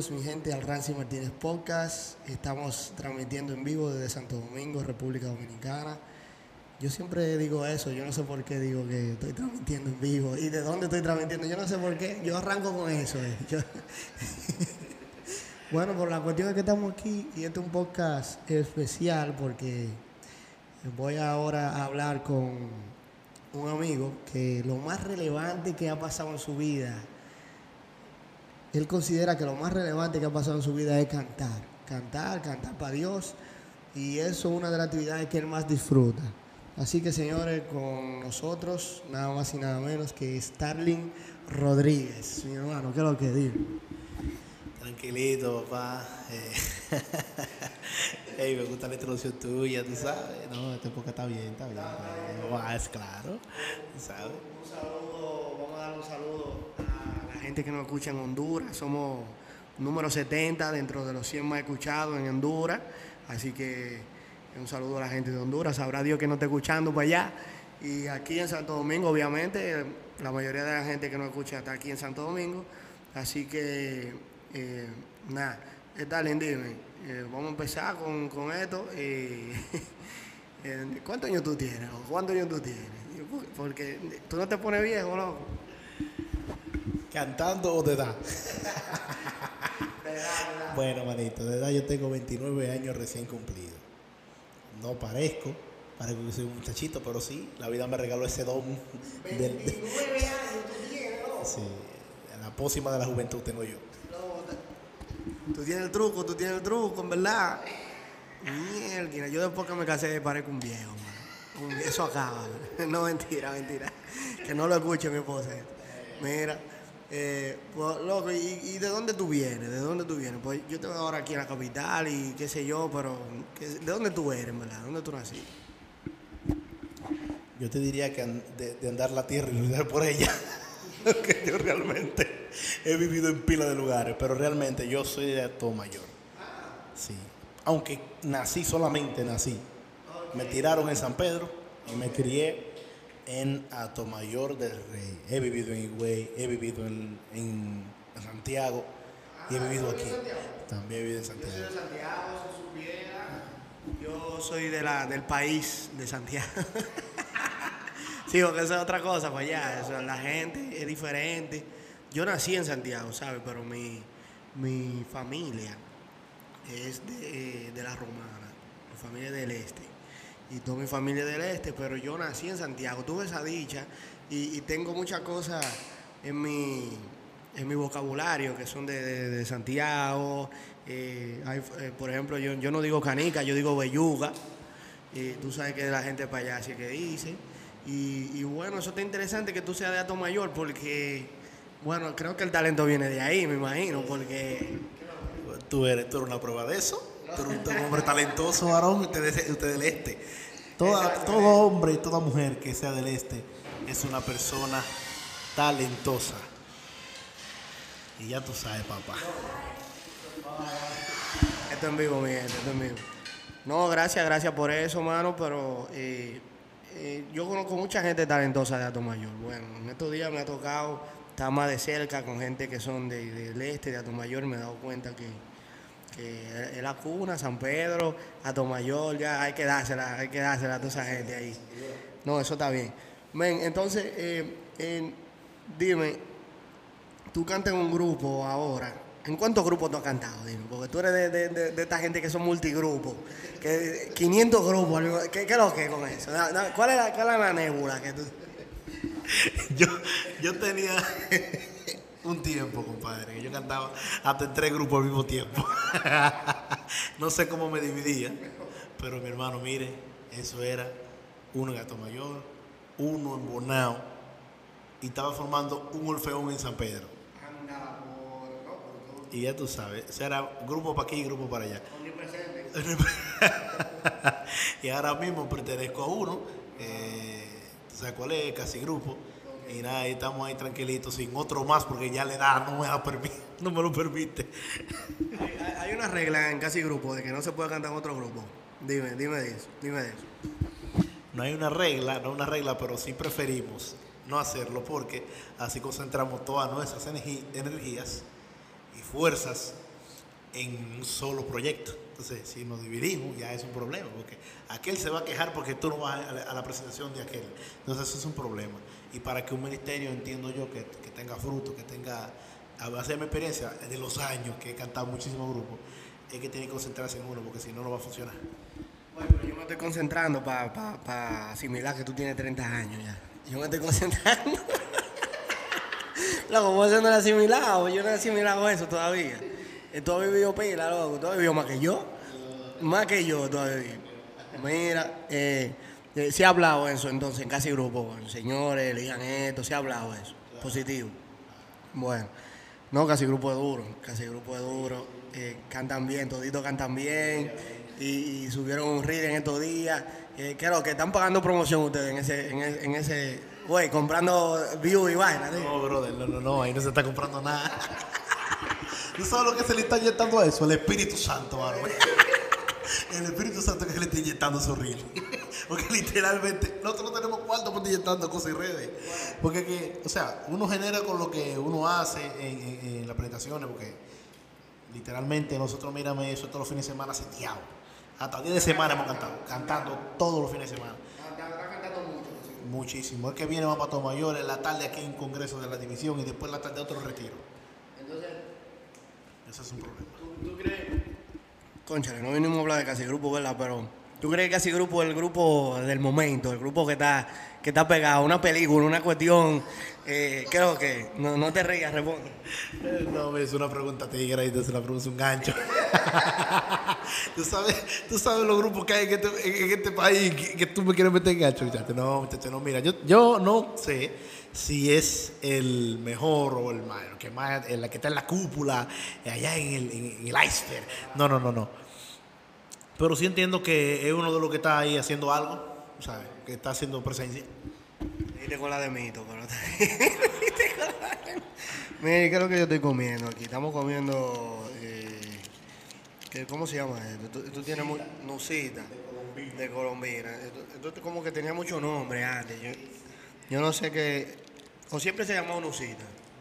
Bienvenidos mi gente al Rancy Martínez Podcast. Estamos transmitiendo en vivo desde Santo Domingo, República Dominicana. Yo siempre digo eso, yo no sé por qué digo que estoy transmitiendo en vivo. ¿Y de dónde estoy transmitiendo? Yo no sé por qué, yo arranco con eso. Bueno, por la cuestión es que estamos aquí y este es un podcast especial porque voy ahora a hablar con un amigo que lo más relevante que ha pasado en su vida, él considera que lo más relevante que ha pasado en su vida es cantar para Dios, y eso es una de las actividades que él más disfruta. Así que, señores, con nosotros nada más y nada menos que Starling Rodríguez. Mi hermano, ¿qué es lo que digo? Tranquilito, papá. Hey, me gusta la introducción tuya, tú sabes. No, esta época está bien, está bien. No, es claro, ¿sabes? Un saludo, vamos a dar un saludo a la gente que nos escucha en Honduras. Somos número 70 dentro de los 100 más escuchados en Honduras. Así que un saludo a la gente de Honduras. Sabrá Dios que no está escuchando para allá. Y aquí en Santo Domingo, obviamente, la mayoría de la gente que nos escucha está aquí en Santo Domingo. Así que, nada, Starling, dime. Vamos a empezar con esto. ¿Cuántos años tú tienes? ¿Cuántos años tú tienes? Porque tú no te pones viejo, ¿no? ¿Cantando o de edad? Bueno, manito, de edad yo tengo 29 años recién cumplidos. No parezco que soy un muchachito, pero sí, la vida me regaló ese don. 29 años tú tienes, ¿no? Sí, la pócima de la juventud tengo yo. Tú tienes el truco, en verdad. Mierda, yo después que me casé parezco un viejo, man. Eso acaba. No, mentira. Que no lo escuche mi esposa. Mira, pues, loco, ¿y de dónde tú vienes? Pues yo te veo ahora aquí en la capital y qué sé yo, pero ¿de dónde tú eres, en verdad? ¿Dónde tú naciste? Yo te diría que de andar la tierra y luchar por ella. Que yo realmente he vivido en pila de lugares, pero realmente yo soy de Atomayor. Sí. Aunque solamente nací. Me tiraron en San Pedro y me crié en Atomayor del Rey. He vivido en Higüey, he vivido en Santiago y he vivido aquí. También he vivido en Santiago. Yo soy de Santiago, si supiera. Yo soy del país de Santiago. Sí, porque eso es otra cosa para allá. Eso, la gente es diferente. Yo nací en Santiago, ¿sabes? Pero mi familia es de la Romana. Mi familia es del este. Y toda mi familia es del este, pero yo nací en Santiago. Tuve esa dicha y tengo muchas cosas en mi vocabulario que son de Santiago. Por ejemplo, yo no digo canica, yo digo belluga. Tú sabes que la gente para allá así que dice. Y bueno, eso está interesante que tú seas de Atomayor porque, bueno, creo que el talento viene de ahí, me imagino, porque... ¿Tú eres una prueba de eso? Tú eres un hombre talentoso, varón, usted del este. Todo hombre y toda mujer que sea del este es una persona talentosa. Y ya tú sabes, papá. Esto en vivo, mi gente, esto en vivo. No, gracias por eso, mano, pero... yo conozco mucha gente talentosa de Atomayor. Bueno, en estos días me ha tocado estar más de cerca con gente que son del este, de Atomayor. Me he dado cuenta que es la cuna, San Pedro, Atomayor, ya hay que dársela a toda esa gente ahí. No, eso está bien. Men, entonces, dime, tú cantas en un grupo ahora. ¿En cuántos grupos tú has cantado? Dime, porque tú eres de esta gente que son multigrupos, que 500 grupos. ¿Qué es lo que es con eso? ¿Cuál es la nébula que tú...? Yo tenía un tiempo, compadre, que yo cantaba hasta en 3 grupos al mismo tiempo. No sé cómo me dividía, pero mi hermano, mire, eso era uno en Atomayor, uno en Bonao, y estaba formando un Orfeón en San Pedro. Y ya tú sabes, o sea, era grupo para aquí y grupo para allá. Y ahora mismo pertenezco a uno, tú sabes cuál es, Casi Grupo. Y nada, ahí estamos ahí tranquilitos, sin otro más, porque ya la edad no me lo permite. Hay una regla en Casi Grupo de que no se puede cantar en otro grupo. Dime de eso. No hay una regla, pero sí preferimos no hacerlo, porque así concentramos todas nuestras energías y fuerzas en un solo proyecto. Entonces, si nos dividimos, ya es un problema, porque aquel se va a quejar porque tú no vas a la presentación de aquel. Entonces, eso es un problema. Y para que un ministerio, entiendo yo, que tenga fruto, que tenga, a base de mi experiencia, de los años que he cantado muchísimos grupos, es que tiene que concentrarse en uno, porque si no, no va a funcionar. Bueno, pero yo me estoy concentrando para asimilar que tú tienes 30 años ya. Yo me estoy concentrando. Loco, vos no has asimilado, yo no he asimilado eso todavía. Tú has vivido pila, loco, tú has vivido más que yo. Más que yo tú has vivido. Mira, se ha hablado eso entonces en Casi Grupo, señores, elijan esto, se ha hablado eso, positivo. Bueno, no, Casi Grupo es duro, Casi Grupo es duro, cantan bien, toditos cantan bien, y subieron un reel en estos días. Creo que están pagando promoción ustedes en ese, güey, comprando view y vaina. ¿Sí? No, brother, no, ahí no se está comprando nada. ¿Tú sabes lo que se le está inyectando a eso? El Espíritu Santo, mano. El Espíritu Santo que se le está inyectando su reel. Porque literalmente, nosotros no tenemos cuarto por inyectando cosas en redes. Porque, o sea, uno genera con lo que uno hace en las presentaciones, porque literalmente nosotros, mírame eso todos los fines de semana seteados. Hasta 10 de semana hemos cantando todos los fines de semana. Muchísimo. Es que viene más para Tomayor, en la tarde aquí en Congreso de la División y después la tarde otro retiro. Entonces, ese es un problema. ¿Tú crees? Cónchale, no vinimos a hablar de Casi Grupo, ¿verdad? Pero ¿tú crees que Casi Grupo es el grupo del momento, el grupo que está pegado, una película, una cuestión? Creo que no te rías, responde. No, es una pregunta tigre y es una pregunta, un gancho. ¿Tú sabes los grupos que hay en este país que tú me quieres meter en gancho, muchacho. No, muchacho, no, mira, yo no sé si es el mejor o el más, el que está en la cúpula, allá en el iceberg. No. Pero sí entiendo que es uno de los que está ahí haciendo algo, ¿sabes? Que está haciendo presencia. Viste con la de mito, pero mire, ¿qué es lo que yo estoy comiendo aquí? Estamos comiendo, ¿cómo se llama esto? Tú tienes nucita de Colombina. Esto como que tenía mucho nombre antes. Yo no sé qué, o siempre se llamaba nucita.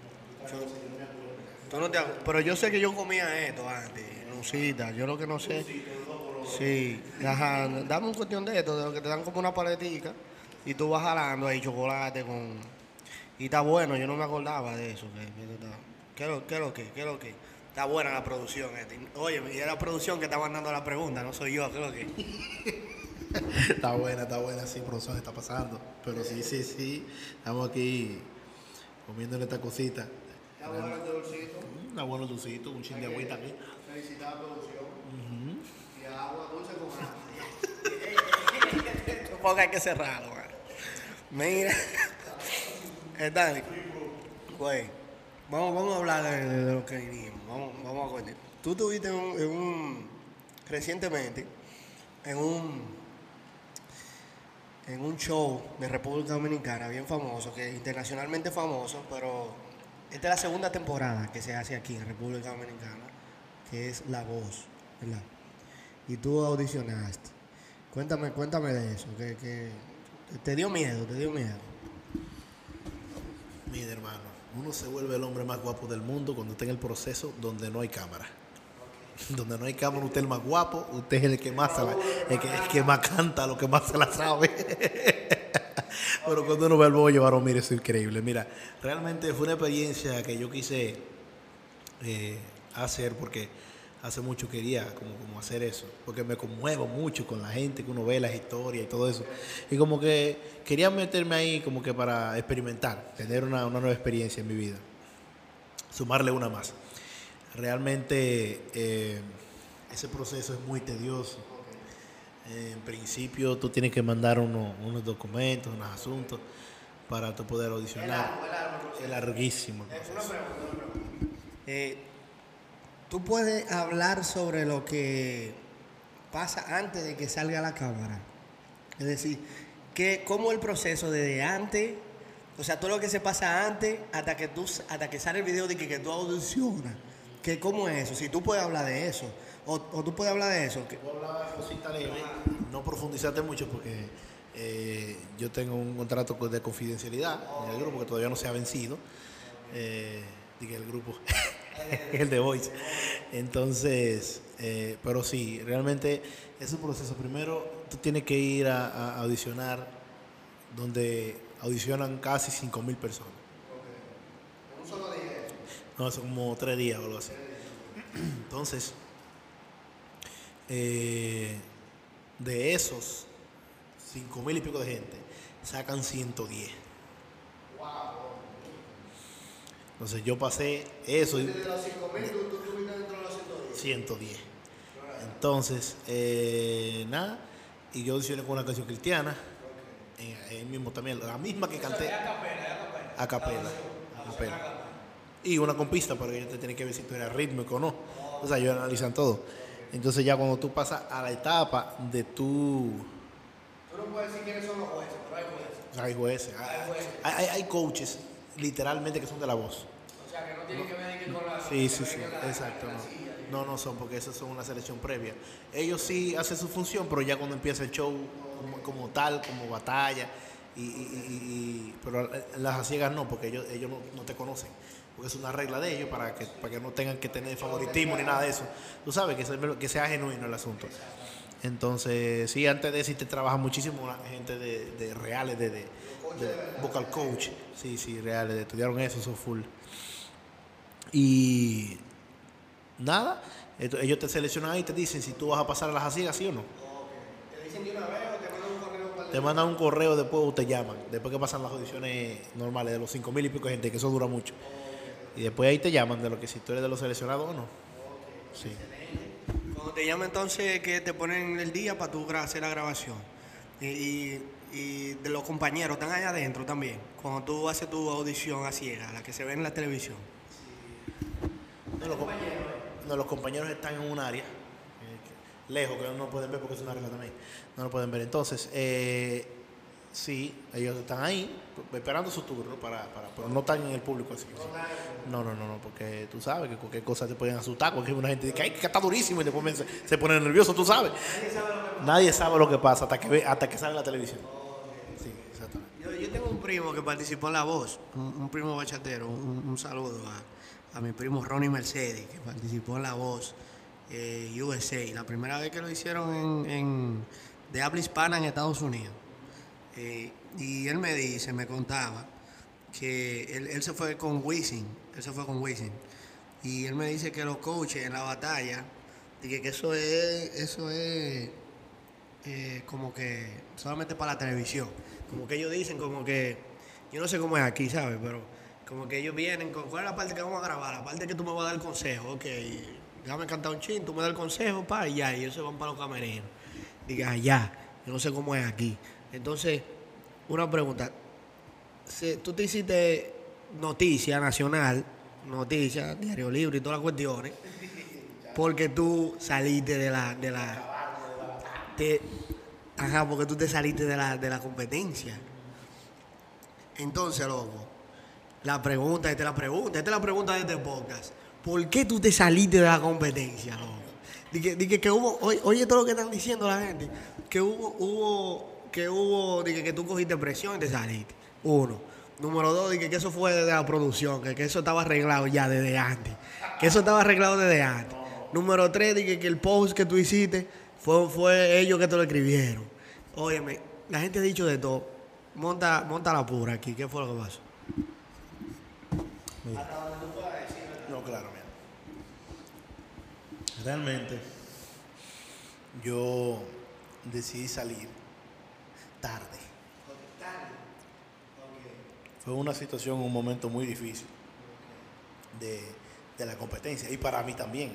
Pero yo sé que yo comía esto antes, nucita. Yo lo que no sé. Sí, ajá, dame una cuestión de esto, de lo que te dan como una paletica y tú vas jalando ahí chocolate con... Y está bueno, yo no me acordaba de eso. ¿Qué es lo que? Está buena la producción. Oye, y es la producción que está mandando la pregunta, no soy yo, ¿qué es lo que? Está buena, sí, profesor, está pasando. Pero sí, estamos aquí comiéndole esta cosita. Está bueno el dulcito. Está bueno el dulcito, un chin de agüita aquí. Felicidades a la producción. Y agua dulce con agua. Porque hay que cerrarlo, man. Mira. Dale. Güey. Vamos a hablar de lo que vinimos. Vamos a contar. Tú estuviste recientemente en un show de República Dominicana bien famoso, que es internacionalmente famoso, pero esta es la segunda temporada que se hace aquí en República Dominicana, que es La Voz, ¿verdad? Y tú audicionaste. Cuéntame de eso, que te dio miedo. Mira, hermano, uno se vuelve el hombre más guapo del mundo cuando está en el proceso donde no hay cámara. Donde no hay cámara, usted es el más guapo, usted es el que más el que más canta, lo que más se la sabe. Pero cuando uno ve al bollo, varón, mire, eso es increíble. Mira, realmente fue una experiencia que yo quise hacer porque hace mucho quería como hacer eso, porque me conmuevo mucho con la gente, que uno ve las historias y todo eso. Y como que quería meterme ahí como que para experimentar, tener una nueva experiencia en mi vida, sumarle una más. Realmente ese proceso es muy tedioso. En principio tú tienes que mandar unos documentos, unos asuntos para tú poder audicionar. Es larguísimo el proceso. Tú puedes hablar sobre lo que pasa antes de que salga a la cámara. Es decir, cómo el proceso desde antes, o sea, todo lo que se pasa antes hasta que sale el video de que tú audicionas. ¿Cómo es eso? Si tú puedes hablar de eso. O tú puedes hablar de eso. Puedo hablar de cositas leves, no profundizarte mucho porque yo tengo un contrato de confidencialidad en el grupo que todavía no se ha vencido. Diga el grupo. el de Voice. Entonces, pero sí, realmente es un proceso. Primero, tú tienes que ir a audicionar donde audicionan casi 5.000 personas. ¿En un solo día? No, son como 3 días o algo así. Entonces, de esos 5.000 y pico de gente, sacan 110. Entonces yo pasé eso y De los 5.000, tú estuviste dentro de los 110. 110. Entonces, nada, y yo audicioné con una canción cristiana, él mismo también, la misma que canté. A capela. Y una con pista, porque ellos te tienen que ver si tú eres rítmico o no. O sea, ellos analizan todo. Entonces ya cuando tú pasas a la etapa de tu... Tú no puedes decir quiénes son los jueces, pero hay jueces. Hay jueces, hay coaches, literalmente, que son de la voz. O sea, que no tienen que ver ni con la... Sí, exacto. No son, porque esas son una selección previa. Ellos sí hacen su función, pero ya cuando empieza el show como tal, como batalla, pero las ciegas no, porque ellos no te conocen, porque es una regla de ellos para que no tengan que tener favoritismo ni nada de eso. Tú sabes, que sea genuino el asunto. Entonces, sí, antes de eso te trabaja muchísimo la gente de reales, de vocal coach. Sí, reales, estudiaron eso, son full. Y nada, ellos te seleccionan ahí y te dicen si tú vas a pasar a las ciegas, sí o no. ¿Te dicen de una vez o te mandan un correo? Te mandan un correo después o te llaman, después que pasan las audiciones normales de los 5.000 y pico de gente, que eso dura mucho. Y después ahí te llaman de lo que si tú eres de los seleccionados o no. Sí. Cuando te llaman entonces que te ponen el día para tú hacer la grabación. Y de los compañeros están allá adentro también. Cuando tú haces tu audición a ciegas, la que se ve en la televisión. Los compañeros están en un área lejos, que no pueden ver porque es una regla también. No lo pueden ver. Entonces, sí, ellos están ahí esperando su turno, pero no están en el público así. No, porque tú sabes que cualquier cosa te pueden asustar, porque hay una gente que está durísimo y después se pone nervioso, tú sabes. Nadie sabe lo que pasa hasta que sale en la televisión. Sí, exactamente. Yo tengo un primo que participó en La Voz, un primo bachatero, un saludo a mi primo Ronnie Mercedes, que participó en La Voz USA, la primera vez que lo hicieron de habla hispana en Estados Unidos. Y él me contaba que él se fue con Wisin, y él me dice que los coaches en la batalla, y que eso es como que solamente para la televisión, como que ellos dicen como que, yo no sé cómo es aquí, ¿sabes? Pero como que ellos vienen con, ¿cuál es la parte que vamos a grabar? La parte que tú me vas a dar el consejo, ok, déjame cantar un chin, tú me das el consejo, y ya, y ellos se van para los camerinos. Diga, allá, yo no sé cómo es aquí. Entonces, una pregunta, si tú te hiciste noticia nacional, noticia, Diario Libre y todas las cuestiones, porque tú saliste porque tú te saliste de la competencia. Entonces, loco, esta es la pregunta de este podcast. ¿Por qué tú te saliste de la competencia, loco? Dije que hubo, oye todo lo que están diciendo la gente, que dije que tú cogiste presión y te saliste. Uno. Número dos, dije que eso fue de la producción, que eso estaba arreglado ya desde antes. Número tres, dije que el post que tú hiciste fue ellos que te lo escribieron. Óyeme, la gente ha dicho de todo. Monta la pura aquí. ¿Qué fue lo que pasó? Mira. No, claro, mira. Realmente, yo decidí salir tarde. Fue una situación, un momento muy difícil de la competencia y para mí también.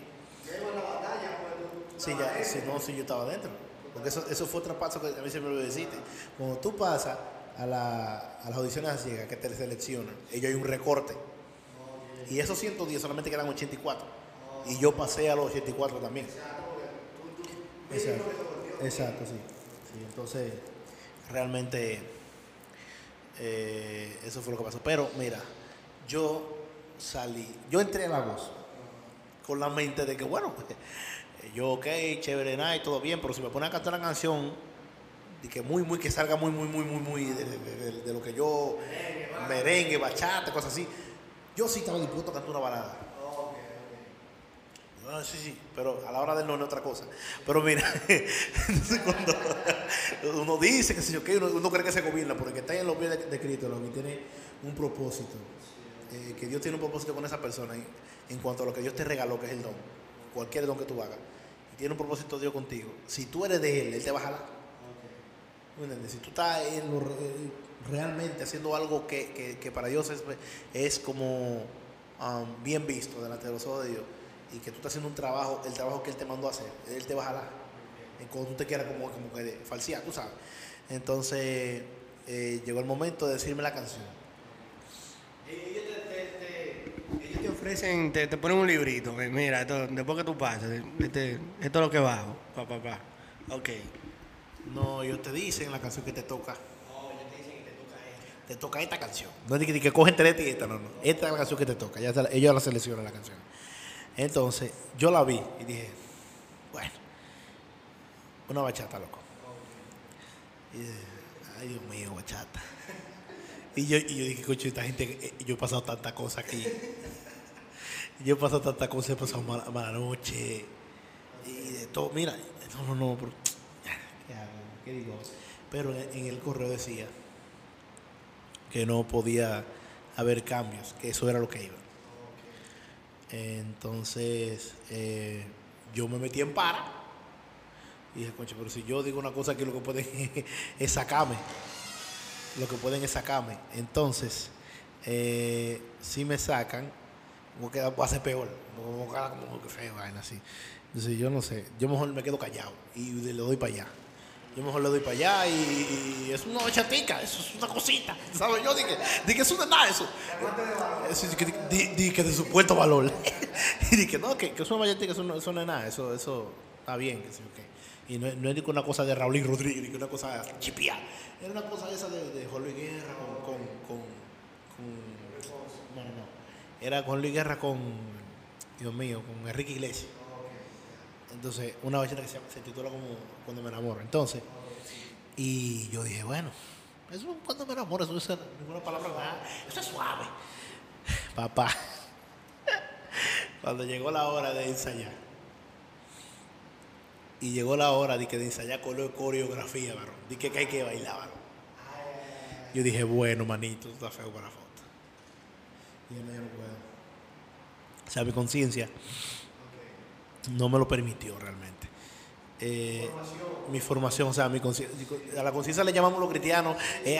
Sí, yo estaba dentro. Porque eso fue otro paso que a mí se me lo deciste. Cuando tú pasas a las audiciones a ciegas que te seleccionan, ellos hay un recorte. Y esos 110 solamente quedan 84. Y yo pasé a los 84 también. Exacto, sí. Entonces, realmente, eso fue lo que pasó. Pero, mira, yo entré a La Voz con la mente de que, bueno, yo, ok, chévere, nada, y todo bien, pero si me ponen a cantar una canción de que que salga muy de lo que yo, merengue, bachata, cosas así, yo sí estaba dispuesto a cantar una balada. No, sí, sí, pero a la hora del no es otra cosa. Pero mira, entonces cuando uno dice que si yo, uno cree que se gobierna, porque está en los pies de Cristo, lo que tiene un propósito, que Dios tiene un propósito con esa persona en cuanto a lo que Dios te regaló, que es el don, cualquier don que tú hagas, y tiene un propósito Dios contigo. Si tú eres de Él, Él te va a jalar. ¿Me entiendes? Si tú estás realmente haciendo algo que para Dios es como bien visto delante de los ojos de Dios, y que tú estás haciendo un trabajo, el trabajo que Él te mandó a hacer, Él te va a jalar. Cuando tú te quieras como que falsear, tú sabes. Entonces, llegó el momento de decirme la canción. Ellos te ofrecen, te ponen un librito. Mira, esto, después que tú pases, esto es lo que bajo. Ok. No, ellos te dicen la canción que te toca. Te toca esta canción. No es que cogen tres y esta, no. Esta es la canción que te toca. Ellos la seleccionan la canción. Entonces, yo la vi y dije, bueno, una bachata, loco. Y dije, ay, Dios mío, bachata. Y yo dije, coche, esta gente, yo he pasado tanta cosa aquí. Yo he pasado tanta cosa, he pasado mala noche. Y de todo, mira, no, pero, ¿qué hago? ¿Qué digo? Pero en el correo decía que no podía haber cambios, que eso era lo que iba. Entonces, yo me metí en para y dije, concha, pero si yo digo una cosa que lo que pueden es sacarme. Lo que pueden es sacarme. Entonces, si me sacan, voy a ser peor. Como que feo, vaina así. Entonces, yo no sé. Yo mejor me quedo callado y le doy para allá. Yo mejor le doy para allá y es una bachatica, eso es una cosita. ¿Sabes? Yo dije eso no es nada, eso. Dije de supuesto valor. Y dije, no, que es una bachatica, eso no es nada, eso está bien. Y no es una cosa de Raúl Rodríguez, ni una cosa chipía. Era una cosa esa de Juan Luis Guerra no. Era Juan Luis Guerra con, Dios mío, con Enrique Iglesias. Entonces, una bachata que se titula como Cuando me enamoro. Entonces, y yo dije, bueno, eso cuando me enamoro, eso no es ninguna palabra nada, eso es suave. Papá, cuando llegó la hora de ensayar, y llegó la hora de ensayar coreografía, varón, de que hay que bailar, varón. Yo dije, bueno, manito, esto está feo para la foto. Y yo no puedo. O sea, mi conciencia no me lo permitió realmente. Mi formación, o sea, a la conciencia le llamamos los cristianos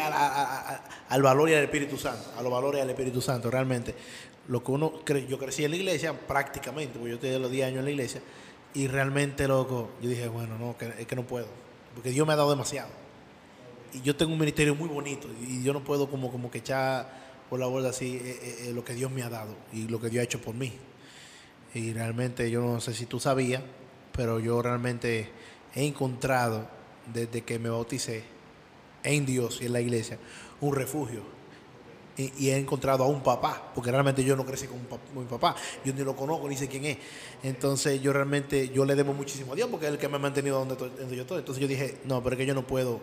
al valor y al Espíritu Santo, a los valores y al Espíritu Santo, realmente. Lo que yo crecí en la iglesia prácticamente, porque yo tenía los 10 años en la iglesia, y realmente, loco, yo dije, bueno, no, es que no puedo, porque Dios me ha dado demasiado. Y yo tengo un ministerio muy bonito, y yo no puedo como que echar por la borda así lo que Dios me ha dado, y lo que Dios ha hecho por mí. Y realmente yo no sé si tú sabías, pero yo realmente he encontrado desde que me bauticé en Dios y en la iglesia un refugio. Y he encontrado a un papá, porque realmente yo no crecí con mi papá, yo ni lo conozco, ni sé quién es. Entonces yo le debo muchísimo a Dios, porque es el que me ha mantenido donde yo estoy. Entonces yo dije, no, pero es que yo no puedo.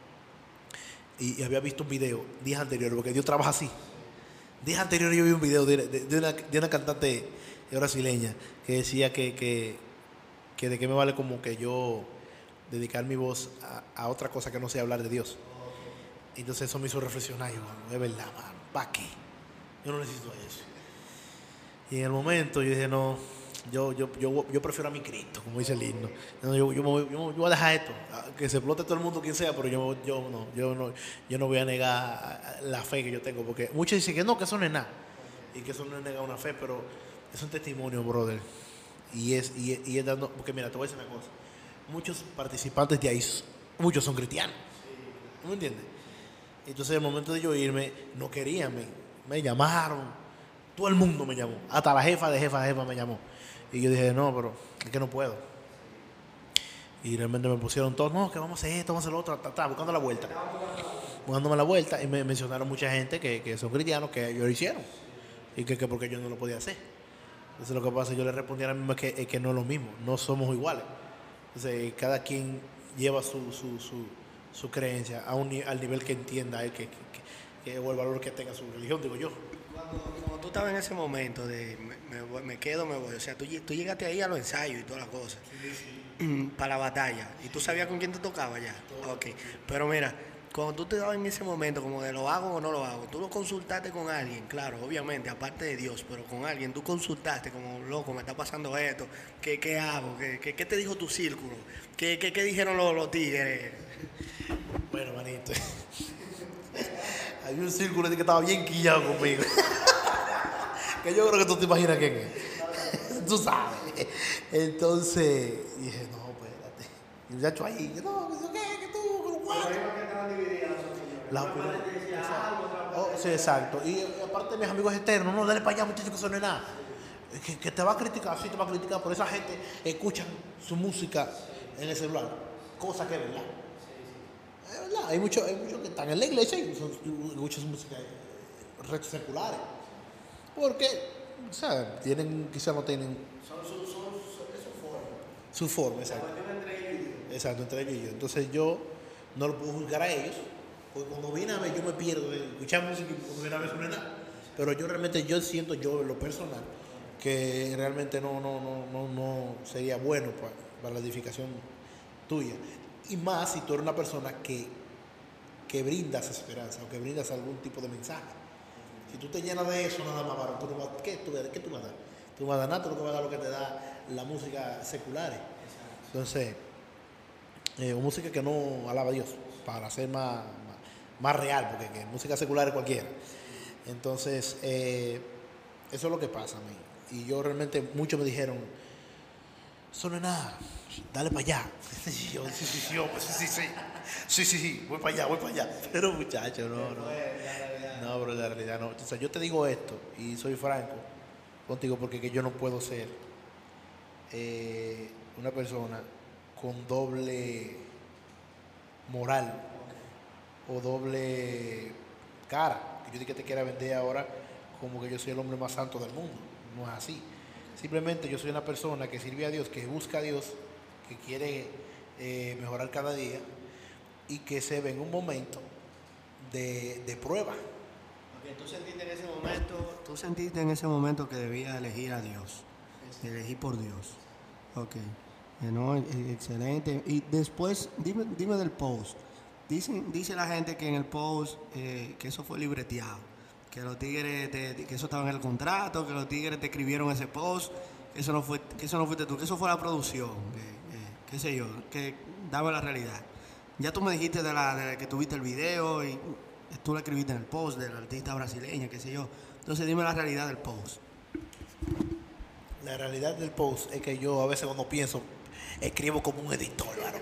Y había visto un video días anteriores, porque Dios trabaja así. Días anteriores yo vi un video de una cantante brasileña que decía que de qué me vale como que yo dedicar mi voz a otra cosa que no sea hablar de Dios. Entonces eso me hizo reflexionar. Yo, es verdad, mano, ¿para qué? Yo no necesito eso. Y en el momento yo dije, no, yo prefiero a mi Cristo, como dice el himno. Yo voy a dejar esto, que se explote todo el mundo, quien sea, pero yo no voy a negar la fe que yo tengo, porque muchos dicen que no, que eso no es nada, y que eso no es negar una fe, pero es un testimonio, brother. Y es dando, porque mira, te voy a decir una cosa, muchos participantes de ahí, muchos son cristianos, ¿no me entiendes? Entonces, en el momento de yo irme, no querían, me llamaron, todo el mundo me llamó, hasta la jefa de jefa me llamó. Y yo dije, no, pero es que no puedo. Y realmente me pusieron todos, no, que vamos a hacer esto, vamos a hacer lo otro, buscando la vuelta. Buscándome la vuelta, y me mencionaron mucha gente que son cristianos, que ellos lo hicieron. Y que porque yo no lo podía hacer. Entonces, lo que pasa, yo le respondí ahora mismo es que no es lo mismo, no somos iguales. Entonces, cada quien lleva su creencia al nivel que entienda o el valor que tenga su religión, digo yo. Cuando tú estabas en ese momento de me me quedo, me voy. O sea, tú llegaste ahí a los ensayos y todas las cosas. Para la batalla. ¿Y tú sabías con quién te tocaba ya? Ok. Pero mira, cuando tú te dabas en ese momento, como de lo hago o no lo hago, tú lo consultaste con alguien, claro, obviamente, aparte de Dios, pero con alguien, tú consultaste como, loco, me está pasando esto, ¿qué hago? ¿Qué te dijo tu círculo? ¿Qué dijeron los tigres? Bueno, manito. Hay un círculo que estaba bien quillado conmigo. Que yo creo que tú te imaginas quién es. Tú sabes. Entonces, dije, no, espérate. Y el muchacho ahí, no, ¿qué? ¿Qué tú? La opinión. Oh, sí, exacto. Y aparte mis amigos externos, no, dale para allá, muchachos, que eso no es nada. Que te va a criticar, sí te va a criticar, pero esa gente escucha su música en el celular. Cosa que es verdad. Es verdad, hay muchos que están en la iglesia y escuchan su música retos seculares. Porque, o sea, quizás no tienen su forma, exacto. Exacto, entre ellos y yo. Entonces yo no lo puedo juzgar a ellos, porque cuando viene a ver yo me pierdo de escuchar música y cuando viene a ver eso no es nada. Pero yo siento en lo personal que realmente no sería bueno para la edificación tuya. Y más si tú eres una persona que brindas esperanza o que brindas algún tipo de mensaje. Si tú te llenas de eso nada más, varón, ¿qué tú vas a dar? Tú vas a dar nada, tú lo que vas a dar lo que te da la música secular. Entonces, música que no alaba a Dios, para ser más real, porque que música secular es cualquiera. Entonces, eso es lo que pasa a mí. Y yo realmente, muchos me dijeron, eso no es nada, dale para allá. Sí, voy para allá. Pero muchacho, no, bro, la realidad no. O sea, yo te digo esto, y soy franco contigo, porque que yo no puedo ser una persona con doble moral o doble cara. Que yo diga que te quiera vender ahora como que yo soy el hombre más santo del mundo. No es así. Simplemente yo soy una persona que sirve a Dios, que busca a Dios, que quiere mejorar cada día y que se ve en un momento de prueba. Okay, tú sentiste en ese momento que debías elegir a Dios, elegir por Dios. Ok, no, excelente. Y después, dime del post. Dice la gente que en el post, que eso fue libreteado, que los tigres, que eso estaba en el contrato, que los tigres te escribieron ese post, que eso no fuiste tú, que eso fue la producción, qué sé yo, que daba la realidad. Ya tú me dijiste de la que tuviste el video y tú lo escribiste en el post del artista brasileña, qué sé yo. Entonces dime la realidad del post. La realidad del post es que yo a veces cuando pienso, escribo como un editor, claro.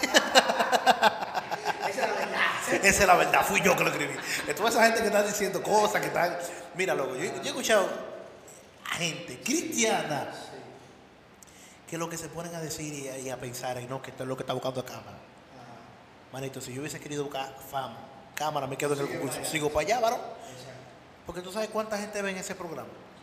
Esa es la verdad, fui yo que lo escribí. Toda esa gente que está diciendo cosas, que están... Mira, loco, yo he escuchado a gente cristiana que lo que se ponen a decir y a pensar, y no, que esto es lo que está buscando a cámara. Manito, si yo hubiese querido buscar fama, cámara, me quedo en el concurso, sigo para allá, varón. Porque tú sabes cuánta gente ve en ese programa.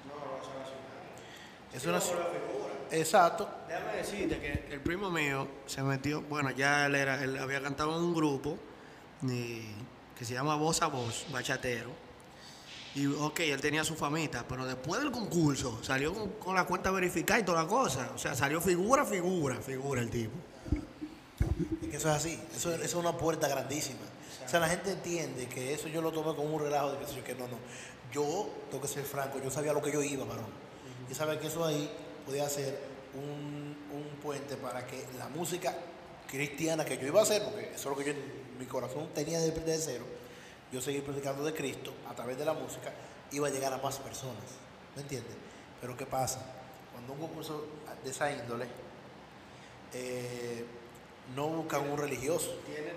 Es una figura. Exacto. Déjame decirte que el primo mío se metió, bueno, ya él había cantado en un grupo que se llama Voz a Voz, bachatero. Y ok, él tenía su famita, pero después del concurso salió con la cuenta verificada y toda la cosa. O sea, salió figura el tipo. Es que eso es así, eso es una puerta grandísima. O sea, la gente entiende que eso yo lo tomé como un relajo de que no. Yo tengo que ser franco, yo sabía lo que yo iba, varón. Yo sabía que eso ahí podía ser un puente para que la música cristiana que yo iba a hacer, porque eso es lo que yo en mi corazón tenía de cero, yo seguir predicando de Cristo a través de la música, iba a llegar a más personas, ¿me entiendes? Pero ¿qué pasa? Cuando un concurso de esa índole no buscan un religioso,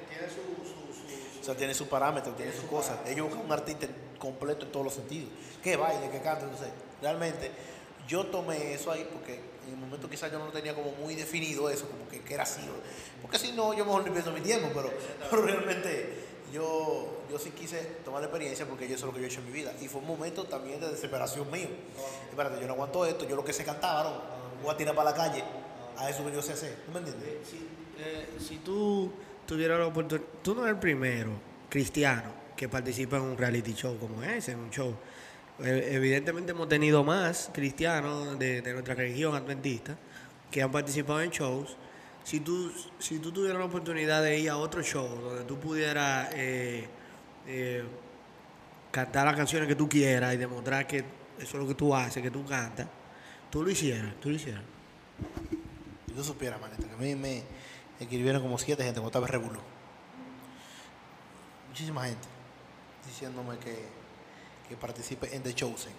o sea, tiene sus parámetros, tiene sus cosas. Ellos buscan un artista completo en todos los sentidos, que baile, que cante. Entonces, realmente yo tomé eso ahí porque en el momento quizás yo no lo tenía como muy definido eso, como que era así, porque si no yo mejor le pierdo mi tiempo, pero realmente yo sí quise tomar la experiencia porque eso es lo que yo he hecho en mi vida y fue un momento también de desesperación mío. Espérate, yo no aguanto esto, yo lo que sé cantaba, ¿no? Voy a tirar para la calle a eso que yo sé hacer, ¿tú me entiendes? Si tú tuvieras la oportunidad, tú no eres el primero cristiano que participa en un reality show como ese, en un show. Evidentemente hemos tenido más cristianos de nuestra religión adventista que han participado en shows. Si tú tuvieras la oportunidad de ir a otro show donde tú pudieras cantar las canciones que tú quieras y demostrar que eso es lo que tú haces, que tú cantas, tú lo hicieras. Si tú supieras, manito, que a mí me escribieron como 7 gente cuando estaba en Revolú. Muchísima gente diciéndome que participe en The Chosen.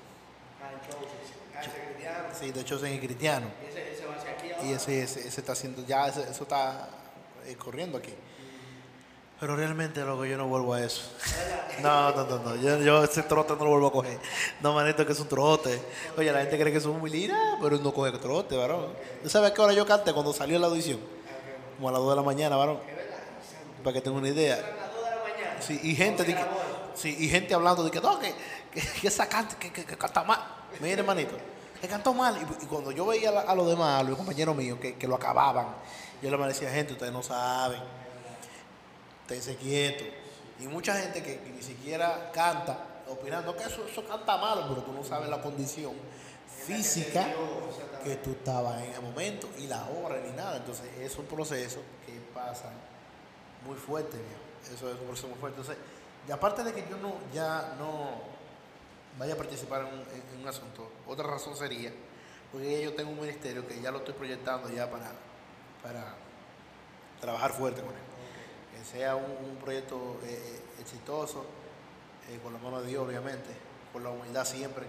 Sí, The Chosen es cristiano. Ese va hacia aquí ahora. Y ese está haciendo, ya eso está corriendo aquí. Pero realmente, loco, yo no vuelvo a eso. No. Yo ese trote no lo vuelvo a coger. No, manito, que es un trote. Oye, la gente cree que es un milina, pero no coge trote, varón. ¿Tú sabes a qué hora yo canté cuando salió la audición? Como a las 2 de la mañana, varón. Para que tenga una idea. Sí, y gente hablando de que no, que esa que canta mal. Mire, manito, que cantó mal. Y cuando yo veía a los demás, a los compañeros míos, que lo acababan, yo les decía, gente, ustedes no saben. Esténse quieto. Y mucha gente que ni siquiera canta, opinando que eso canta malo, pero tú no sabes la condición física que tú estabas en el momento y la hora ni nada. Entonces es un proceso que pasa muy fuerte, viejo. Eso es un proceso muy fuerte. Entonces, y aparte de que yo ya no vaya a participar en un asunto, otra razón sería porque yo tengo un ministerio que ya lo estoy proyectando ya para trabajar fuerte con él. Que sea un proyecto exitoso, con la mano de Dios, obviamente, con la humildad siempre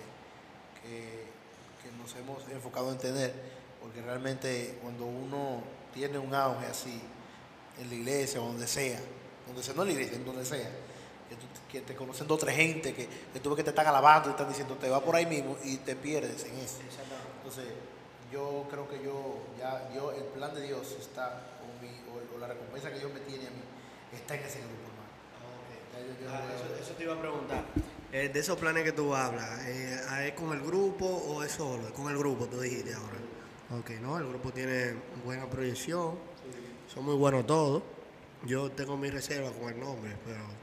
que nos hemos enfocado en tener, porque realmente cuando uno tiene un auge así, en la iglesia o donde sea, no en la iglesia, en donde sea, que te conocen 2 o 3 gente, que tú ves que te están alabando y están diciendo, te va por ahí mismo y te pierdes en eso. Entonces, yo creo que el plan de Dios está, o la recompensa que Dios me tiene a mí, está en ese grupo, hermano. Eso te iba a preguntar. De esos planes que tú hablas, ¿es con el grupo o es solo? Es con el grupo, tú dijiste ahora. Ok, no, el grupo tiene buena proyección, son muy buenos todos. Yo tengo mi reserva con el nombre,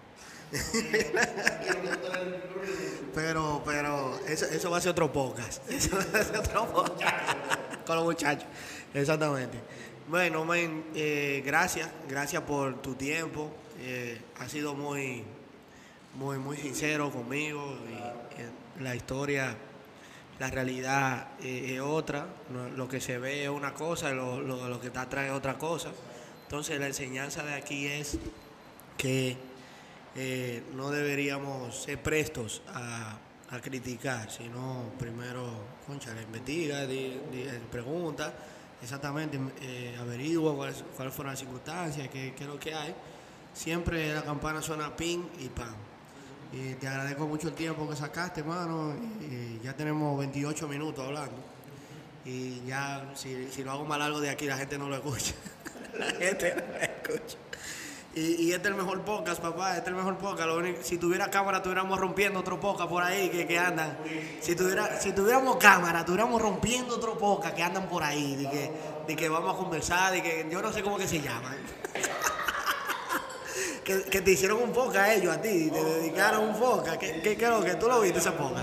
pero eso va a ser otro podcast. Eso va a ser otro podcast con los muchachos. Exactamente. Bueno, man, gracias por tu tiempo. Has sido muy sincero conmigo. Y la historia, la realidad es otra. Lo que se ve es una cosa, lo que está atrás es otra cosa. Entonces la enseñanza de aquí es que no deberíamos ser prestos a criticar, sino primero, le investiga, pregunta, exactamente, averigua cuáles fueron las circunstancias, qué es lo que hay. Siempre la campana suena ping y pam. Y te agradezco mucho el tiempo que sacaste, hermano. Y ya tenemos 28 minutos hablando. Y ya, si lo hago más largo de aquí, la gente no lo escucha. La gente no lo escucha. Y este es el mejor podcast, papá. Este es el mejor podcast. Si tuviera cámara, estuviéramos rompiendo otro podcast por ahí que andan. Si tuviéramos cámara, estuviéramos rompiendo otro podcast que andan por ahí. De que vamos a conversar. De que yo no sé cómo que se llaman. que te hicieron un podcast ellos a ti. Te dedicaron un podcast. ¿Qué es lo que tú lo viste ese podcast?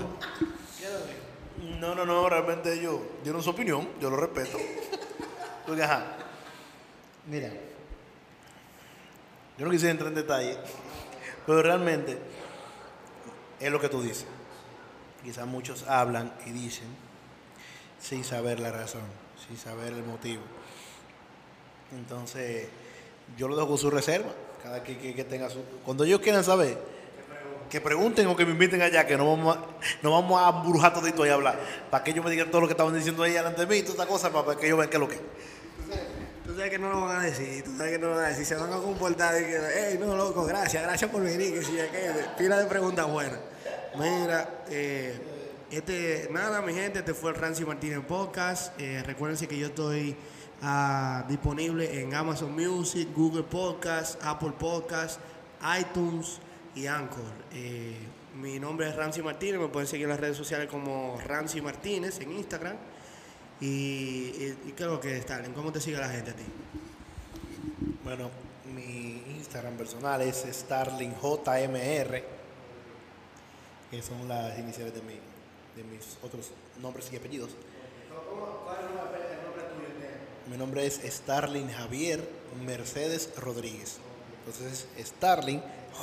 No, realmente yo dieron su opinión. Yo lo respeto. Porque, mira. Yo no quisiera entrar en detalle, pero realmente es lo que tú dices. Quizás muchos hablan y dicen sin saber la razón, sin saber el motivo. Entonces, yo lo dejo con su reserva. Cada que tenga su... Cuando ellos quieran saber, que pregunten o que me inviten allá, que no vamos a embrujar todito ahí a hablar. Para que ellos me digan todo lo que estaban diciendo ahí delante de mí y toda esta cosa, para que ellos vean qué es lo que es. Tú sabes que no lo van a decir, se van a comportar y que, hey, no, loco, gracias por venir, que si pila de preguntas buenas. Mira, nada, mi gente, este fue el Rancy Martínez Podcast. Recuérdense que yo estoy disponible en Amazon Music, Google Podcast, Apple Podcast, iTunes y Anchor. Mi nombre es Rancy Martínez, me pueden seguir en las redes sociales como Rancy Martínez en Instagram. ¿Y qué es lo que es, Stalin? ¿Cómo te sigue la gente a ti? Bueno, mi Instagram personal es StarlingJMR. que son las iniciales de mis otros nombres y apellidos. ¿Cuál es el nombre tuyo? Mi nombre es Starling Javier Mercedes Rodríguez. Entonces es Starling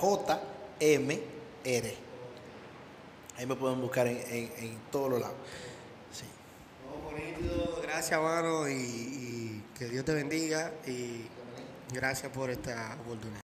JMR. Ahí me pueden buscar en todos los lados. Sí. No, bonito, gracias, mano, y que Dios te bendiga y gracias por esta oportunidad.